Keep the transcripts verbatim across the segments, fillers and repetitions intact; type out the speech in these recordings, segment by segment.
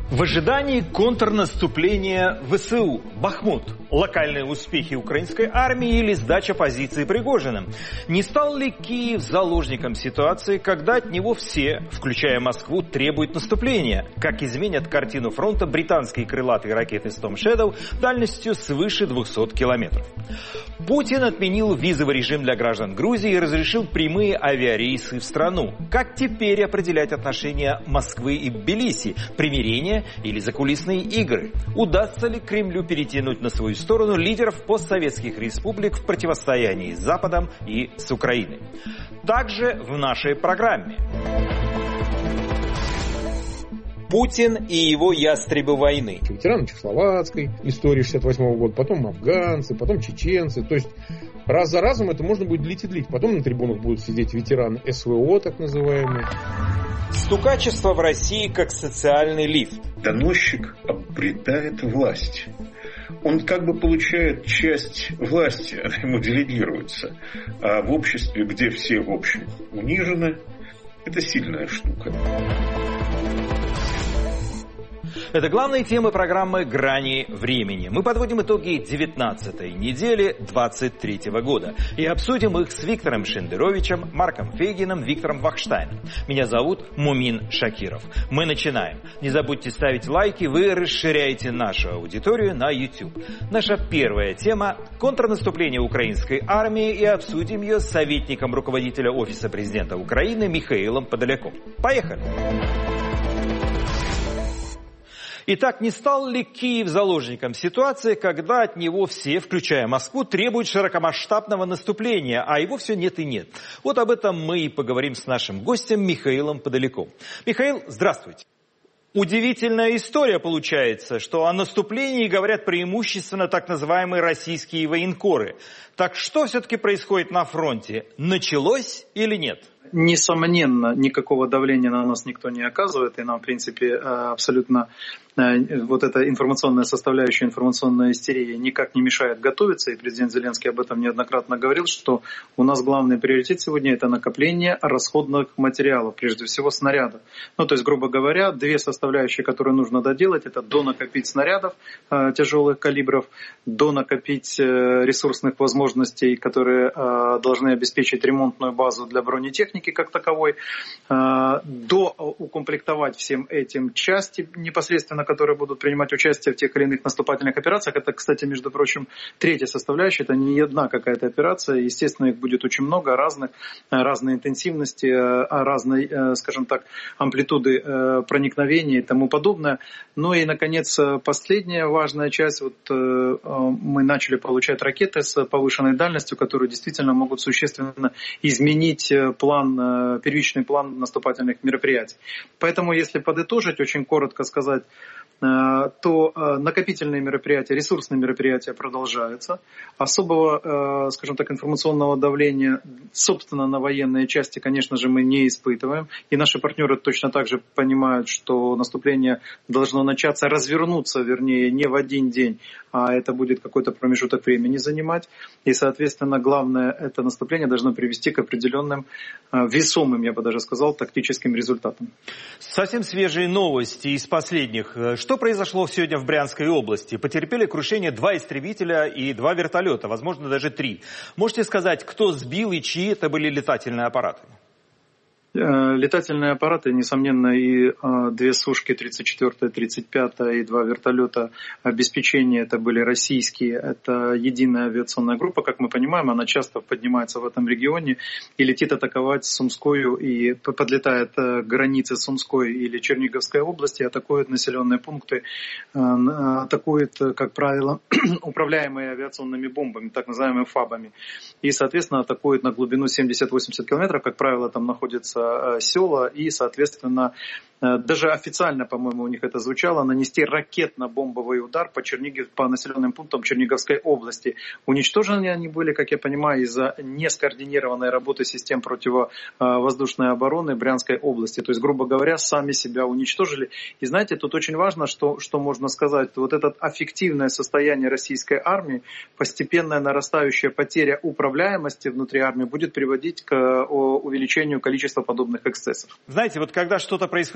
В ожидании контрнаступления ВСУ, Бахмут, локальные успехи украинской армии или сдача позиции Пригожиным. Не стал ли Киев заложником ситуации, когда от него все, включая Москву, требуют наступления? Как изменят картину фронта британские крылатые ракеты Storm Shadow дальностью свыше двухсот километров? Путин отменил визовый режим для граждан Грузии и разрешил прямые авиарейсы в страну. Как теперь определять отношения Москвы и Тбилиси? Примирение или закулисные игры? Удастся ли Кремлю перетянуть на свою сторону лидеров постсоветских республик в противостоянии с Западом и с Украиной? Также в нашей программе. Путин и его ястребы войны. Ветераны чехословацкой истории шестьдесят восьмого года, потом афганцы, потом чеченцы. То есть раз за разом это можно будет длить и длить. Потом на трибунах будут сидеть ветераны СВО, так называемые. Стукачество в России как социальный лифт. Доносчик обретает власть. Он как бы получает часть власти, она ему делегируется. А в обществе, где все, в общем, унижены, это сильная штука. Это главные темы программы «Грани времени». Мы подводим итоги девятнадцатой недели двадцать третьего года и обсудим их с Виктором Шендеровичем, Марком Фейгиным, Виктором Вахштайном. Меня зовут Мумин Шакиров. Мы начинаем. Не забудьте ставить лайки, вы расширяете нашу аудиторию на YouTube. Наша первая тема – контрнаступление украинской армии, и обсудим ее с советником руководителя Офиса президента Украины Михаилом Подоляком. Поехали! Итак, не стал ли Киев заложником ситуации, когда от него все, включая Москву, требуют широкомасштабного наступления, а его все нет и нет? Вот об этом мы и поговорим с нашим гостем Михаилом Подоляком. Михаил, здравствуйте. Удивительная история получается, что о наступлении говорят преимущественно так называемые российские военкоры. Так что все-таки происходит на фронте? Началось или нет? Несомненно, никакого давления на нас никто не оказывает, и нам, в принципе, абсолютно вот эта информационная составляющая, информационная истерия никак не мешает готовиться, и президент Зеленский об этом неоднократно говорил, что у нас главный приоритет сегодня – это накопление расходных материалов, прежде всего снарядов. Ну, то есть, грубо говоря, две составляющие, которые нужно доделать, это донакопить снарядов э, тяжелых калибров, донакопить э, ресурсных возможностей, которые э, должны обеспечить ремонтную базу для бронетехники как таковой, э, доукомплектовать всем этим части непосредственно, которые будут принимать участие в тех или иных наступательных операциях. Это, кстати, между прочим, третья составляющая. Это не одна какая-то операция. Естественно, их будет очень много, разных, разной интенсивности, разной, скажем так, амплитуды проникновения и тому подобное. Ну и, наконец, последняя важная часть. Вот мы начали получать ракеты с повышенной дальностью, которые действительно могут существенно изменить план, первичный план наступательных мероприятий. Поэтому, если подытожить, очень коротко сказать, то накопительные мероприятия, ресурсные мероприятия продолжаются. Особого, скажем так, информационного давления, собственно, на военные части, конечно же, мы не испытываем. И наши партнеры точно так же понимают, что наступление должно начаться, развернуться, вернее, не в один день, а это будет какой-то промежуток времени занимать. И, соответственно, главное, это наступление должно привести к определенным весомым, я бы даже сказал, тактическим результатам. Совсем свежие новости из последних. Что произошло сегодня в Брянской области? Потерпели крушение два истребителя и два вертолета, возможно, даже три. Можете сказать, кто сбил и чьи это были летательные аппараты? Летательные аппараты, несомненно, и две сушки тридцать четвёртая, тридцать пятая, и два вертолета обеспечения, это были российские. Это единая авиационная группа, как мы понимаем, она часто поднимается в этом регионе и летит атаковать Сумскую, и подлетает к границе Сумской или Черниговской области, атакует населенные пункты, атакует, как правило, управляемые авиационными бомбами, так называемыми ФАБами. И, соответственно, атакует на глубину семьдесят-восемьдесят километров, как правило, там находится села, и, соответственно, даже официально, по-моему, у них это звучало, нанести ракетно-бомбовый удар по, Чернигов, по населенным пунктам Черниговской области. Уничтожены они были, как я понимаю, из-за нескоординированной работы систем противовоздушной обороны Брянской области. То есть, грубо говоря, сами себя уничтожили. И знаете, тут очень важно, что, что можно сказать. Вот это аффективное состояние российской армии, постепенная нарастающая потеря управляемости внутри армии будет приводить к увеличению количества подобных эксцессов. Знаете, вот когда что-то происходит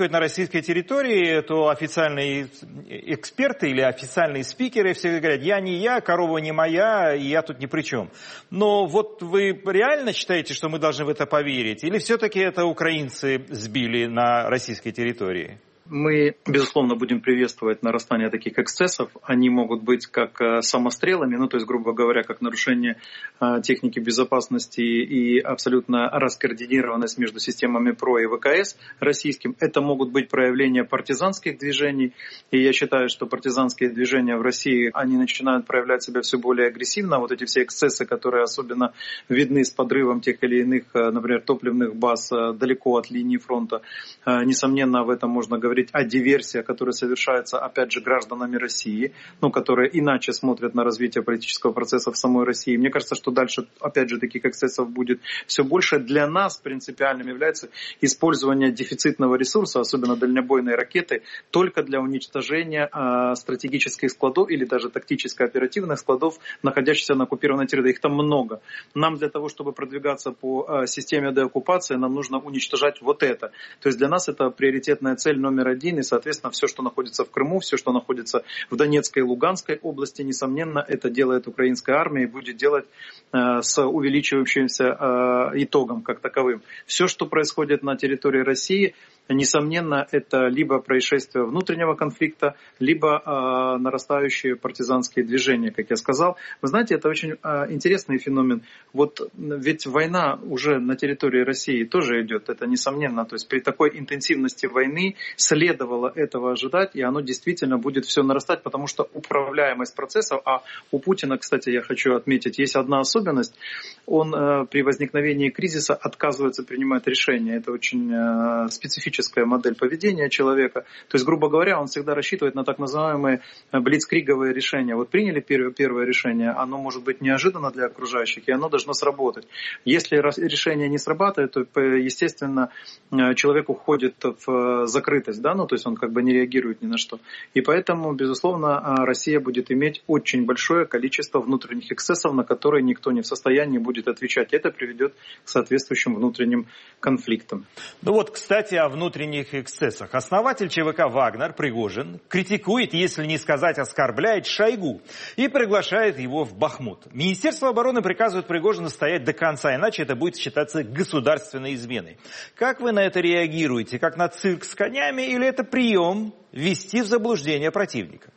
происходит на российской территории, то официальные эксперты или официальные спикеры все говорят: я не я, корова не моя, и я тут ни при чем. Но вот вы реально считаете, что мы должны в это поверить? Или все-таки это украинцы сбили на российской территории? Мы, безусловно, будем приветствовать нарастание таких эксцессов. Они могут быть как самострелами, ну, то есть, грубо говоря, как нарушение техники безопасности и абсолютно раскоординированность между системами ПРО и ВКС российским. Это могут быть проявления партизанских движений. И я считаю, что партизанские движения в России, они начинают проявлять себя все более агрессивно. Вот эти все эксцессы, которые особенно видны с подрывом тех или иных, например, топливных баз далеко от линии фронта, несомненно, об этом можно говорить. О диверсиях, которые совершаются, опять же, гражданами России, ну, которые иначе смотрят на развитие политического процесса в самой России. Мне кажется, что дальше, опять же, таких эксцессов будет все больше. Для нас принципиальным является использование дефицитного ресурса, особенно дальнобойной ракеты, только для уничтожения э, стратегических складов или даже тактическо-оперативных складов, находящихся на оккупированной территории. Их там много. Нам для того, чтобы продвигаться по э, системе деоккупации, нам нужно уничтожать вот это. То есть для нас это приоритетная цель номер один, и, соответственно, все, что находится в Крыму, все, что находится в Донецкой и Луганской области, несомненно, это делает украинская армия и будет делать э, с увеличивающимся э, итогом как таковым. Все, что происходит на территории России, несомненно, это либо происшествие внутреннего конфликта, либо э, нарастающие партизанские движения, как я сказал. Вы знаете, это очень э, интересный феномен. Вот ведь война уже на территории России тоже идет, это несомненно. То есть при такой интенсивности войны следовало этого ожидать, и оно действительно будет все нарастать, потому что управляемость процессов, а у Путина, кстати, я хочу отметить, есть одна особенность, он э, при возникновении кризиса отказывается принимать решения. Это очень э, специфическая модель поведения человека. То есть, грубо говоря, он всегда рассчитывает на так называемые блицкриговые решения. Вот приняли первое, первое решение, оно может быть неожиданно для окружающих, и оно должно сработать. Если решение не срабатывает, то, естественно, человек уходит в закрытость, да, ну, то есть он как бы не реагирует ни на что. И поэтому, безусловно, Россия будет иметь очень большое количество внутренних эксцессов, на которые никто не в состоянии будет отвечать. Это приведет к соответствующим внутренним конфликтам. Ну вот, кстати, о внутренних эксцессах. Основатель ЧВК «Вагнер» Пригожин критикует, если не сказать оскорбляет, Шойгу и приглашает его в Бахмут. Министерство обороны приказывает Пригожину стоять до конца, иначе это будет считаться государственной изменой. Как вы на это реагируете? Как на цирк с конями или это прием ввести в заблуждение противника?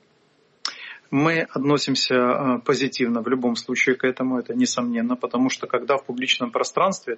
Мы относимся позитивно в любом случае к этому, это несомненно, потому что когда в публичном пространстве,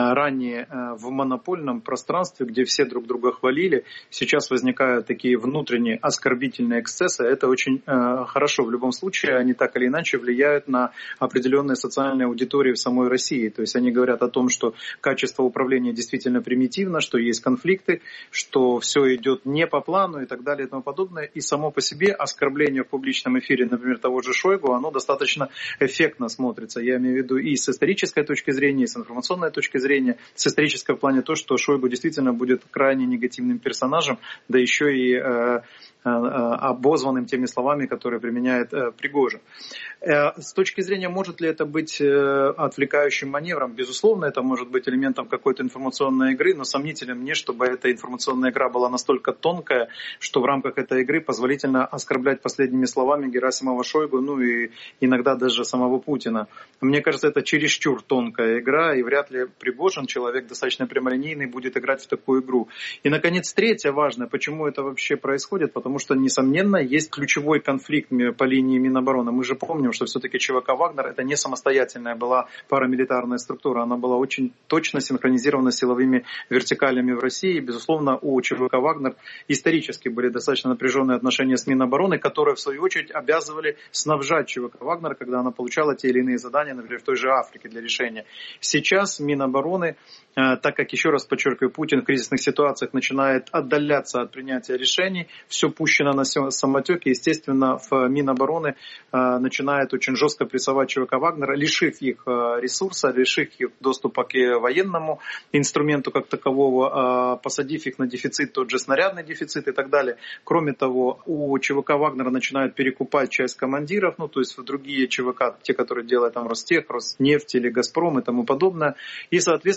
ранее в монопольном пространстве, где все друг друга хвалили, сейчас возникают такие внутренние оскорбительные эксцессы, это очень хорошо. В любом случае они так или иначе влияют на определенные социальные аудитории в самой России. То есть они говорят о том, что качество управления действительно примитивно, что есть конфликты, что все идет не по плану и так далее и тому подобное. И само по себе оскорбление в публичном эфире, например, того же Шойгу, оно достаточно эффектно смотрится. Я имею в виду и с исторической точки зрения, и с информационной точки зрения. С исторической в плане то, что Шойгу действительно будет крайне негативным персонажем, да еще и э, э, обозванным теми словами, которые применяет э, Пригожин. Э, с точки зрения, может ли это быть э, отвлекающим маневром, безусловно, это может быть элементом какой-то информационной игры, но сомнительно мне, чтобы эта информационная игра была настолько тонкая, что в рамках этой игры позволительно оскорблять последними словами Герасимова, Шойгу, ну и иногда даже самого Путина. Мне кажется, это чересчур тонкая игра, и вряд ли Пригожин, человек достаточно прямолинейный, будет играть в такую игру. И, наконец, третье важное, почему это вообще происходит, потому что, несомненно, есть ключевой конфликт по линии Минобороны. Мы же помним, что все-таки ЧВК «Вагнер» это не самостоятельная была парамилитарная структура, она была очень точно синхронизирована с силовыми вертикалями в России. Безусловно, у ЧВК «Вагнер» исторически были достаточно напряженные отношения с Минобороны, которые, в свою очередь, обязывали снабжать ЧВК «Вагнер», когда она получала те или иные задания, например, в той же Африке для решения. Сейчас Минобороны, так как, еще раз подчеркиваю, Путин в кризисных ситуациях начинает отдаляться от принятия решений, все пущено на самотеке, естественно, в Минобороны начинает очень жестко прессовать ЧВК «Вагнера», лишив их ресурса, лишив их доступа к военному инструменту как такового, посадив их на дефицит, тот же снарядный дефицит и так далее. Кроме того, у ЧВК «Вагнера» начинают перекупать часть командиров, ну, то есть в другие ЧВК, те, которые делают там Ростех, Роснефть или Газпром и тому подобное. И, соответственно,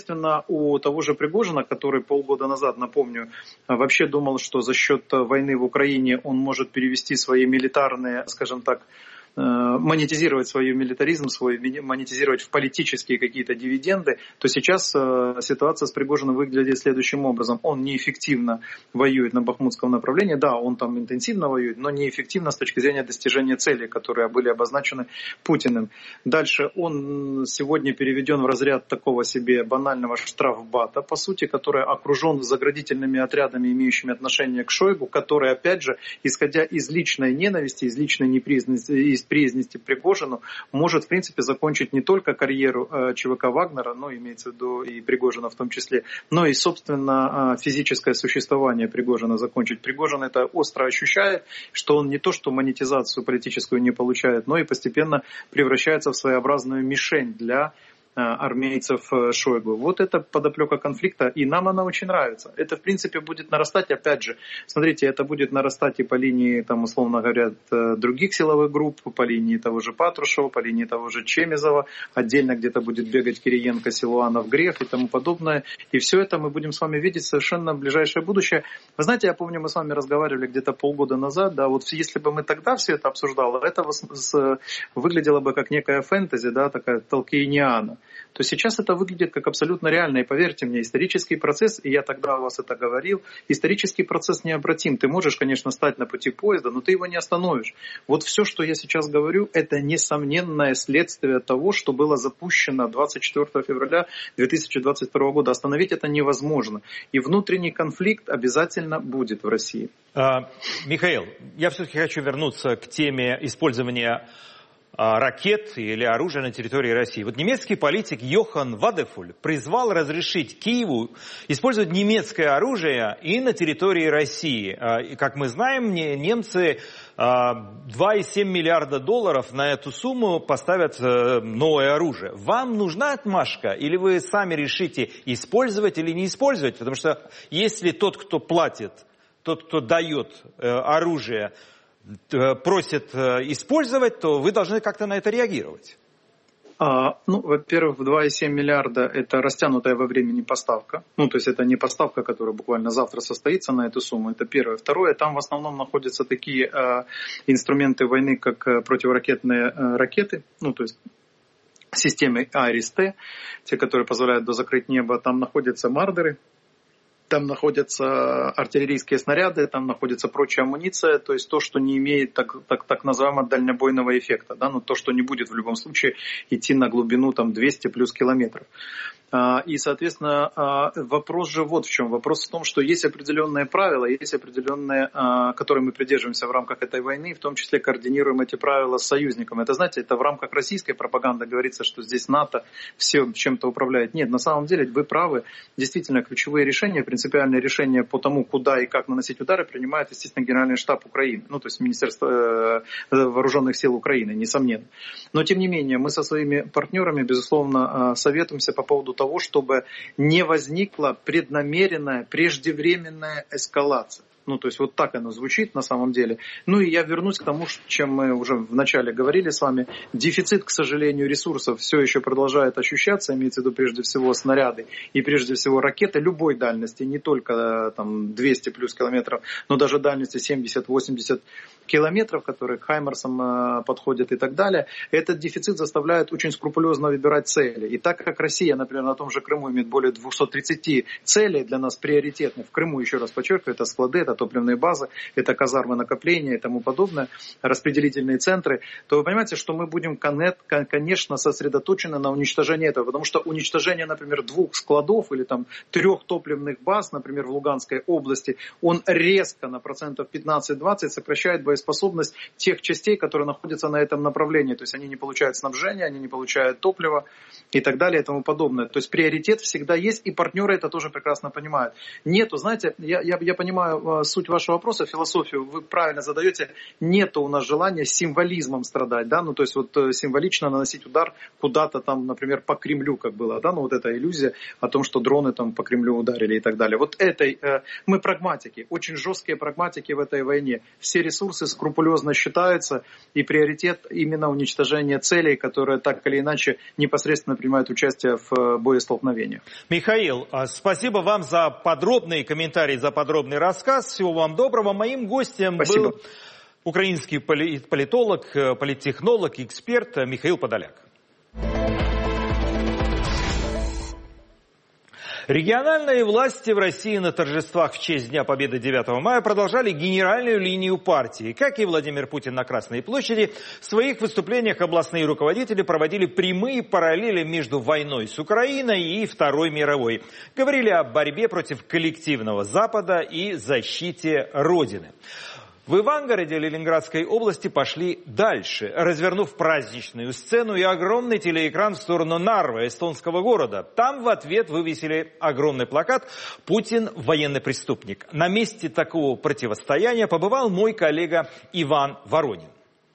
у того же Пригожина, который полгода назад, напомню, вообще думал, что за счет войны в Украине он может перевести свои милитарные, скажем так, монетизировать свой милитаризм, свой, монетизировать в политические какие-то дивиденды, то сейчас э, ситуация с Пригожиным выглядит следующим образом. Он неэффективно воюет на бахмутском направлении. Да, он там интенсивно воюет, но неэффективно с точки зрения достижения целей, которые были обозначены Путиным. Дальше он сегодня переведен в разряд такого себе банального штрафбата, по сути, который окружен заградительными отрядами, имеющими отношение к Шойгу, который, опять же, исходя из личной ненависти, из личной неприязни, из приязности Пригожину, может, в принципе, закончить не только карьеру э, ЧВК Вагнера, но имеется в виду и Пригожина в том числе, но и, собственно, э, физическое существование Пригожина закончить. Пригожин это остро ощущает, что он не то, что монетизацию политическую не получает, но и постепенно превращается в своеобразную мишень для армейцев Шойгу. Вот это подоплека конфликта, и нам она очень нравится. Это, в принципе, будет нарастать, опять же, смотрите, это будет нарастать и по линии, там, условно говоря, других силовых групп, по линии того же Патрушева, по линии того же Чемизова, отдельно где-то будет бегать Кириенко, Силуанов, Греф и тому подобное. И все это мы будем с вами видеть совершенно в ближайшее будущее. Вы знаете, я помню, мы с вами разговаривали где-то полгода назад, да, вот если бы мы тогда все это обсуждали, это выглядело бы как некая фэнтези, да, такая толкиениана. То сейчас это выглядит как абсолютно реально. И поверьте мне, исторический процесс, и я тогда у вас это говорил, исторический процесс необратим. Ты можешь, конечно, стать на пути поезда, но ты его не остановишь. Вот все, что я сейчас говорю, это несомненное следствие того, что было запущено двадцать четвёртого февраля две тысячи двадцать второго года. Остановить это невозможно. И внутренний конфликт обязательно будет в России. А, Михаил, я все-таки хочу вернуться к теме использования ракет или оружия на территории России. Вот немецкий политик Йохан Вадефуль призвал разрешить Киеву использовать немецкое оружие и на территории России. И, как мы знаем, немцы два и семь миллиарда долларов на эту сумму поставят новое оружие. Вам нужна отмашка или вы сами решите использовать или не использовать? Потому что если тот, кто платит, тот, кто дает оружие, просит использовать, то вы должны как-то на это реагировать. А, ну, во-первых, два и семь миллиарда – это растянутая во времени поставка. Ну, то есть это не поставка, которая буквально завтра состоится на эту сумму. Это первое. Второе, там в основном находятся такие э, инструменты войны, как противоракетные э, ракеты. Ну, то есть системы АРИС-Т, те, которые позволяют дозакрыть небо. Там находятся мардеры. Там находятся артиллерийские снаряды, там находится прочая амуниция, то есть то, что не имеет так, так, так называемого дальнобойного эффекта, да, но то, что не будет в любом случае идти на глубину там, двести плюс километров. И, соответственно, вопрос же вот в чем. Вопрос в том, что есть определенные правила, есть определенные, которые мы придерживаемся в рамках этой войны, в том числе координируем эти правила с союзниками. Это, знаете, это в рамках российской пропаганды говорится, что здесь НАТО все чем-то управляет. Нет, на самом деле вы правы. Действительно, ключевые решения, принципиальные решения по тому, куда и как наносить удары, принимает, естественно, Генеральный штаб Украины, ну, то есть Министерство вооруженных сил Украины, несомненно. Но, тем не менее, мы со своими партнерами, безусловно, советуемся по поводу того, чтобы не возникла преднамеренная, преждевременная эскалация. Ну, то есть вот так оно звучит на самом деле. Ну и я вернусь к тому, чем мы уже вначале говорили с вами. Дефицит, к сожалению, ресурсов все еще продолжает ощущаться, имеется в виду прежде всего снаряды и прежде всего ракеты любой дальности, не только там двести плюс километров, но даже дальности семьдесят-восемьдесят километров, которые к Хаймарсам э, подходят и так далее. Этот дефицит заставляет очень скрупулезно выбирать цели. И так как Россия, например, на том же Крыму имеет более двухсот тридцати целей для нас приоритетных, в Крыму, еще раз подчеркиваю, это склады, это топливные базы, это казармы накопления и тому подобное, распределительные центры, то вы понимаете, что мы будем, конечно, сосредоточены на уничтожении этого, потому что уничтожение, например, двух складов или там трех топливных баз, например, в Луганской области, он резко на процентов пятнадцать-двадцать сокращает боеспособность тех частей, которые находятся на этом направлении, то есть они не получают снабжения, они не получают топлива и так далее и тому подобное. То есть приоритет всегда есть, и партнеры это тоже прекрасно понимают. Нету, знаете, я, я, я понимаю суть вашего вопроса, философию вы правильно задаете, нету у нас желания символизмом страдать, да, ну то есть вот символично наносить удар куда-то там, например, по Кремлю, как было, да, ну вот эта иллюзия о том, что дроны там по Кремлю ударили и так далее. Вот этой, э, мы прагматики, очень жесткие прагматики в этой войне. Все ресурсы эстонцы скрупулезно считаются, и приоритет именно уничтожение целей, которые так или иначе непосредственно принимают участие в боестолкновениях. Михаил, спасибо вам за подробный комментарий, за подробный рассказ. Всего вам доброго. Моим гостем спасибо. был украинский политолог, политтехнолог, эксперт Михаил Подоляк. Региональные власти в России на торжествах в честь Дня Победы девятого мая продолжали генеральную линию партии. Как и Владимир Путин на Красной площади, в своих выступлениях областные руководители проводили прямые параллели между войной с Украиной и Второй мировой. Говорили о борьбе против коллективного Запада и защите Родины. В Ивангороде Ленинградской области пошли дальше, развернув праздничную сцену и огромный телеэкран в сторону Нарвы, эстонского города. Там в ответ вывесили огромный плакат «Путин – военный преступник». На месте такого противостояния побывал мой коллега Иван Воронин.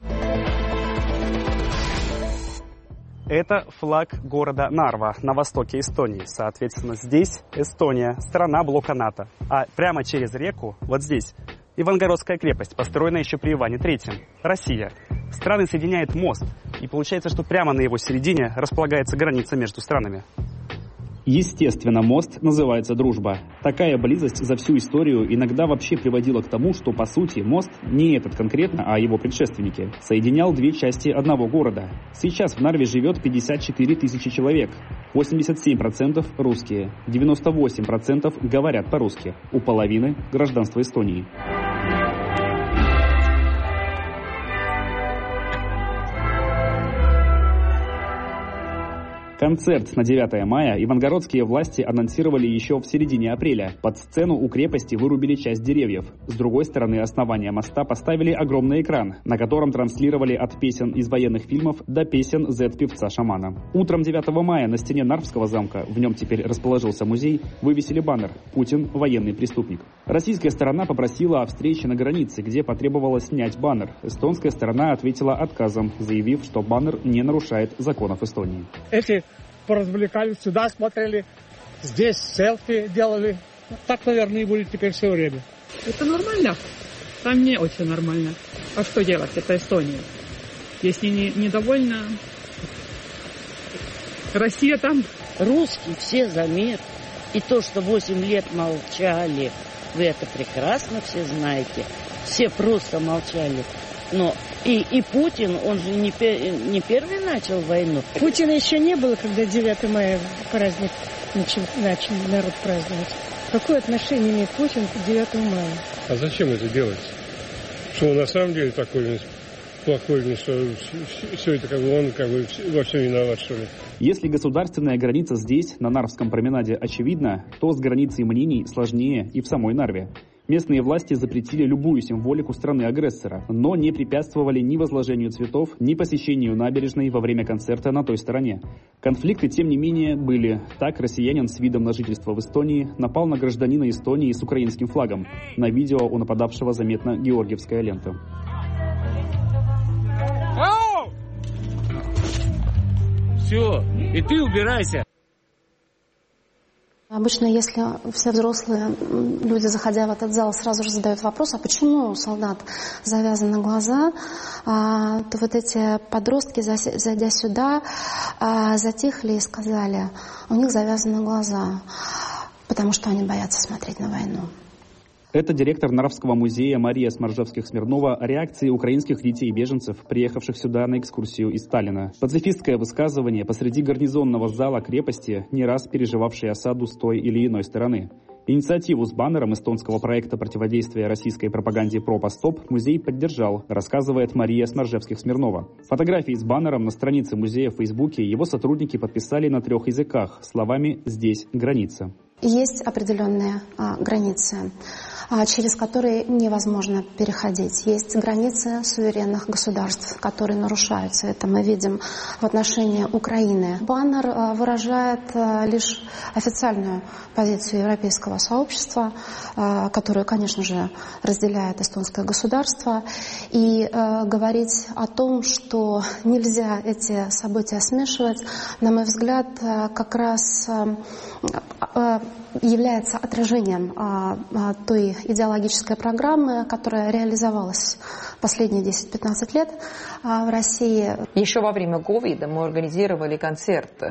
Это флаг города Нарва на востоке Эстонии. Соответственно, здесь Эстония, страна блока НАТО. А прямо через реку, вот здесь, Ивангородская крепость, построенная еще при Иване Третьем. Россия. Страны соединяет мост. И получается, что прямо на его середине располагается граница между странами. Естественно, мост называется «Дружба». Такая близость за всю историю иногда вообще приводила к тому, что, по сути, мост, не этот конкретно, а его предшественники, соединял две части одного города. Сейчас в Нарве живет пятьдесят четыре тысячи человек. восемьдесят семь процентов русские, девяносто восемь процентов говорят по-русски. У половины гражданство Эстонии. Концерт на девятое мая ивангородские власти анонсировали еще в середине апреля. Под сцену у крепости вырубили часть деревьев. С другой стороны основания моста поставили огромный экран, на котором транслировали от песен из военных фильмов до песен зет-певца-шамана. Утром девятого мая на стене Нарвского замка, в нем теперь расположился музей, вывесили баннер «Путин – военный преступник». Российская сторона попросила о встрече на границе, где потребовала снять баннер. Эстонская сторона ответила отказом, заявив, что баннер не нарушает законов Эстонии. Эти поразвлекались, сюда смотрели, здесь селфи делали. Так, наверное, и будет теперь все время. Это нормально? Там не очень нормально. А что делать? Это Эстония. Если не, недовольна Россия там... Русские все за мир. И то, что восемь лет молчали, вы это прекрасно все знаете. Все просто молчали. Но и, и Путин, он же не, пер, не первый начал войну. Путина еще не было, когда девятое мая праздник начал, начал народ праздновать. Какое отношение имеет Путин к девятому мая? А зачем это делать? Что он на самом деле такой плохой, что все это как бы он как бы во всем виноват, что ли? Если государственная граница здесь, на Нарвском променаде, очевидна, то с границей мнений сложнее и в самой Нарве. Местные власти запретили любую символику страны-агрессора, но не препятствовали ни возложению цветов, ни посещению набережной во время концерта на той стороне. Конфликты, тем не менее, были. Так, россиянин с видом на жительство в Эстонии напал на гражданина Эстонии с украинским флагом. На видео у нападавшего заметна георгиевская лента. Ау! Все, и ты убирайся. Обычно, если все взрослые люди, заходя в этот зал, сразу же задают вопрос, а почему у солдат завязаны глаза, а, то вот эти подростки, зайдя сюда, а, затихли и сказали, у них завязаны глаза, потому что они боятся смотреть на войну. Это директор Нарвского музея Мария Сморжевских-Смирнова о реакции украинских детей-беженцев, приехавших сюда на экскурсию из Сталина. Пацифистское высказывание посреди гарнизонного зала крепости, не раз переживавшей осаду с той или иной стороны. Инициативу с баннером эстонского проекта противодействия российской пропаганде «Пропостоп» музей поддержал, рассказывает Мария Сморжевских-Смирнова. Фотографии с баннером на странице музея в Фейсбуке его сотрудники подписали на трех языках словами «Здесь граница». Есть определенные а, границы, а, через которые невозможно переходить. Есть границы суверенных государств, которые нарушаются. Это мы видим в отношении Украины. Баннер а, выражает а, лишь официальную позицию европейского сообщества, а, которую, конечно же, разделяет эстонское государство. И а, говорить о том, что нельзя эти события смешивать, на мой взгляд, а, как раз а, а, является отражением а, а, той идеологической программы, которая реализовалась последние десять-пятнадцать лет а, в России. Еще во время ковида мы организировали концерты.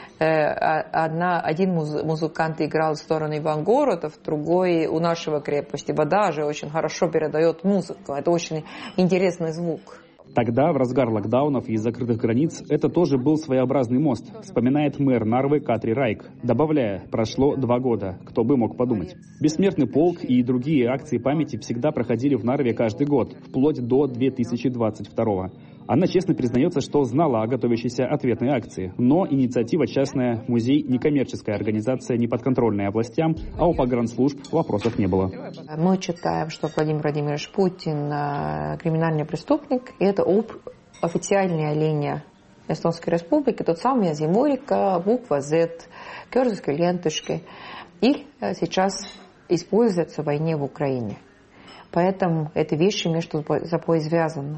Одна, один муз, музыкант играл в сторону Ивангородов, другой у нашего крепости. Вода же очень хорошо передает музыку. Это очень интересный звук. Тогда, в разгар локдаунов и закрытых границ, это тоже был своеобразный мост, вспоминает мэр Нарвы Катри Райк, добавляя, прошло два года, кто бы мог подумать. Бессмертный полк и другие акции памяти всегда проходили в Нарве каждый год, вплоть до две тысячи двадцать второго. Она честно признается, что знала о готовящейся ответной акции, но инициатива частная, музей, некоммерческая организация, не подконтрольная властям, а у погранслужб вопросов не было. Мы считаем, что Владимир Владимирович Путин криминальный преступник, и это официальная линия Эстонской Республики, тот самый Азимурика, буква Z, кёрзовской ленточкой, и сейчас используется в войне в Украине. Поэтому эти вещи между собой связаны.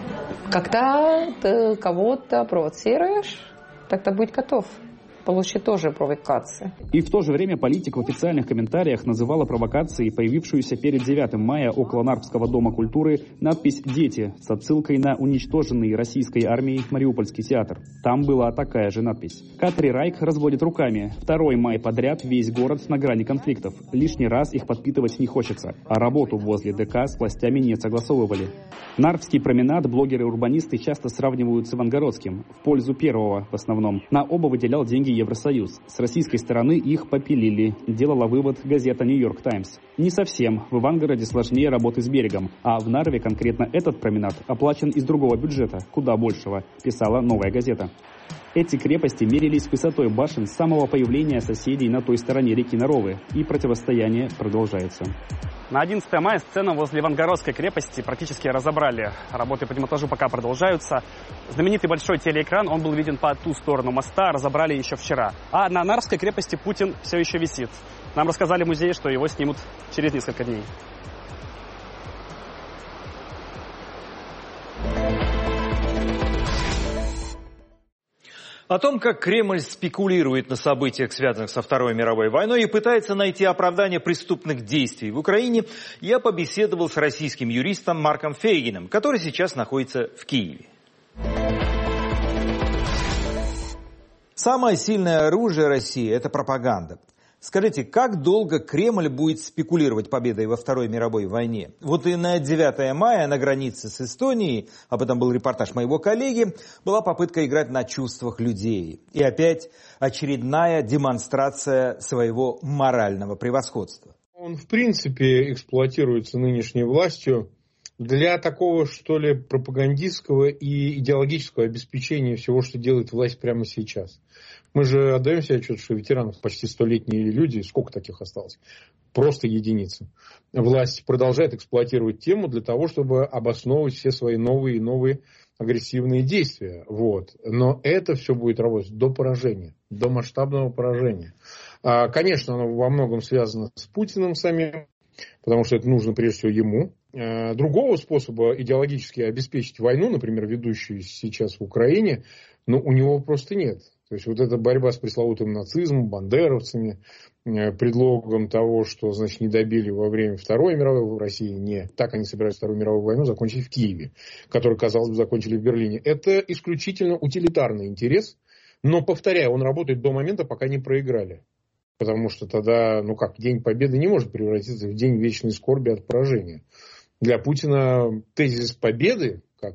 Когда ты кого-то провоцируешь, тогда будь готов получить тоже провокации. И в то же время политик в официальных комментариях называла провокацией появившуюся перед девятым мая около Нарвского дома культуры надпись «Дети» с отсылкой на уничтоженный российской армией Мариупольский театр. Там была такая же надпись. Катри Райк разводит руками. Второй май подряд весь город на грани конфликтов. Лишний раз их подпитывать не хочется. А работу возле ДК с властями не согласовывали. Нарвский променад блогеры-урбанисты часто сравнивают с Ивангородским. В пользу первого в основном. На оба выделял деньги Евросоюз. С российской стороны их попилили, делала вывод газета «Нью-Йорк Таймс». Не совсем. В Ивангороде сложнее работы с берегом, а в Нарве конкретно этот променад оплачен из другого бюджета, куда большего, писала «Новая газета». Эти крепости мерились высотой башен с самого появления соседей на той стороне реки Наровы, и противостояние продолжается. На одиннадцатое мая сцену возле Ивангородской крепости практически разобрали. Работы по демонтажу пока продолжаются. Знаменитый большой телеэкран, он был виден по ту сторону моста, разобрали еще вчера. А на Нарвской крепости Путин все еще висит. Нам рассказали в музее, что его снимут через несколько дней. О том, как Кремль спекулирует на событиях, связанных со Второй мировой войной, и пытается найти оправдание преступных действий в Украине, я побеседовал с российским юристом Марком Фейгиным, который сейчас находится в Киеве. Самое сильное оружие России – это пропаганда. Скажите, как долго Кремль будет спекулировать победой во Второй мировой войне? Вот и на девятое мая на границе с Эстонией, об этом был репортаж моего коллеги, была попытка играть на чувствах людей. И опять очередная демонстрация своего морального превосходства. Он в принципе эксплуатируется нынешней властью для такого, что ли, пропагандистского и идеологического обеспечения всего, что делает власть прямо сейчас. Мы же отдаем себе отчет, что ветеранов почти столетние люди, сколько таких осталось? Просто единицы. Власть продолжает эксплуатировать тему для того, чтобы обосновывать все свои новые и новые агрессивные действия. Вот. Но это все будет работать до поражения, до масштабного поражения. А, конечно, оно во многом связано с Путиным самим, потому что это нужно прежде всего ему. А, другого способа идеологически обеспечить войну, например, ведущую сейчас в Украине, но у него просто нет. То есть вот эта борьба с пресловутым нацизмом, бандеровцами, предлогом того, что, значит, не добили во время Второй мировой в России, не так они собираются Вторую мировую войну закончить в Киеве, которую, казалось бы, закончили в Берлине. Это исключительно утилитарный интерес, но, повторяю, он работает до момента, пока не проиграли. Потому что тогда, ну как, День Победы не может превратиться в день вечной скорби от поражения. Для Путина тезис победы, как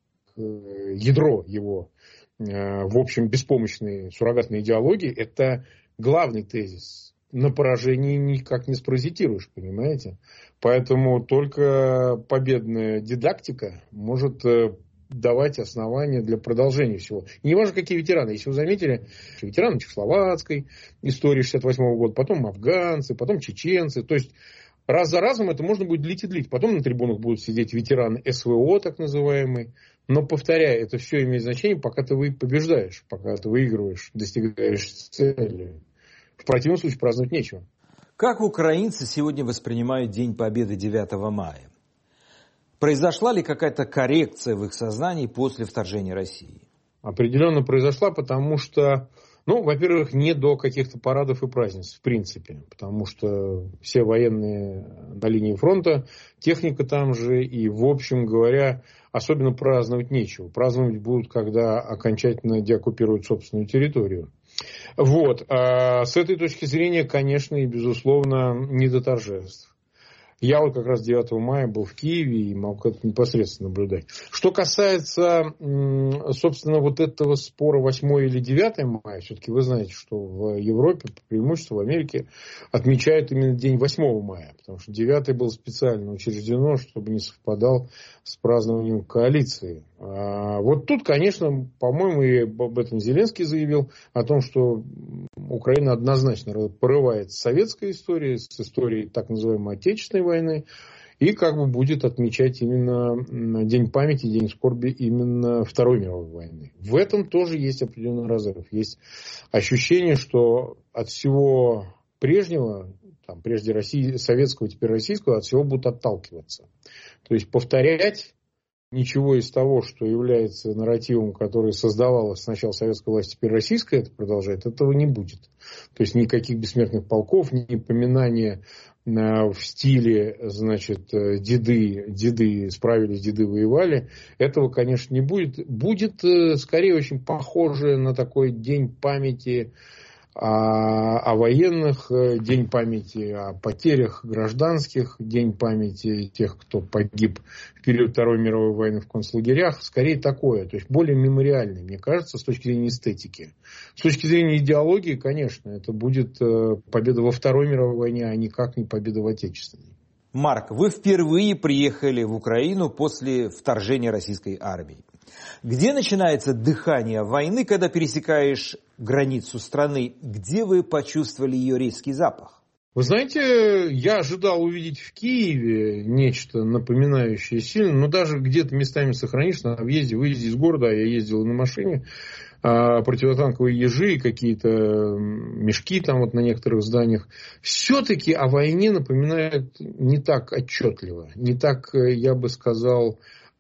ядро его, в общем, беспомощной суррогатной идеологии, это главный тезис. На поражении никак не спаразитируешь, понимаете? Поэтому только победная дидактика может давать основания для продолжения всего. И не важно, какие ветераны. Если вы заметили, ветераны чехословацкой истории шестьдесят восьмого года, потом афганцы, потом чеченцы. То есть раз за разом это можно будет длить и длить. Потом на трибунах будут сидеть ветераны СВО, так называемые. Но, повторяю, это все имеет значение, пока ты побеждаешь, пока ты выигрываешь, достигаешь цели. В противном случае праздновать нечего. Как украинцы сегодня воспринимают День Победы девятого мая? Произошла ли какая-то коррекция в их сознании после вторжения России? Определенно произошла, потому что Ну, во-первых, не до каких-то парадов и празднеств, в принципе, потому что все военные на линии фронта, техника там же, и, в общем говоря, особенно праздновать нечего. Праздновать будут, когда окончательно деоккупируют собственную территорию. Вот. А с этой точки зрения, конечно, и, безусловно, не до торжеств. Я вот как раз девятого мая был в Киеве и мог это непосредственно наблюдать. Что касается, собственно, вот этого спора восьмое или девятое мая, все-таки вы знаете, что в Европе, по преимуществу в Америке, отмечают именно день восьмого мая, потому что девятое было специально учреждено, чтобы не совпадал с празднованием коалиции. А вот тут, конечно, по-моему, и об этом Зеленский заявил, о том, что Украина однозначно порывает с советской историей, с историей так называемой Отечественной войны, и как бы будет отмечать именно День памяти, День скорби именно Второй мировой войны. В этом тоже есть определенный разрыв. Есть ощущение, что от всего прежнего, там, прежде России, советского, теперь российского, от всего будут отталкиваться. То есть повторять ничего из того, что является нарративом, который создавалось сначала советская власть, теперь российская это продолжает, этого не будет. То есть никаких бессмертных полков, ни поминания в стиле, значит, деды, деды справились, деды воевали. Этого, конечно, не будет. Будет скорее очень похоже на такой день памяти о, о военных, день памяти о потерях гражданских, день памяти тех, кто погиб в период Второй мировой войны в концлагерях. Скорее такое, то есть более мемориальное, мне кажется, с точки зрения эстетики. С точки зрения идеологии, конечно, это будет победа во Второй мировой войне, а никак не победа в Отечественной. Марк, вы впервые приехали в Украину после вторжения российской армии. Где начинается дыхание войны, когда пересекаешь границу страны? Где вы почувствовали ее резкий запах? Вы знаете, я ожидал увидеть в Киеве нечто напоминающее сильно, но даже где-то местами сохранишь на въезде, выезде из города, я ездил на машине, противотанковые ежи, какие-то мешки там вот на некоторых зданиях, все-таки о войне напоминают не так отчетливо, не так, я бы сказал,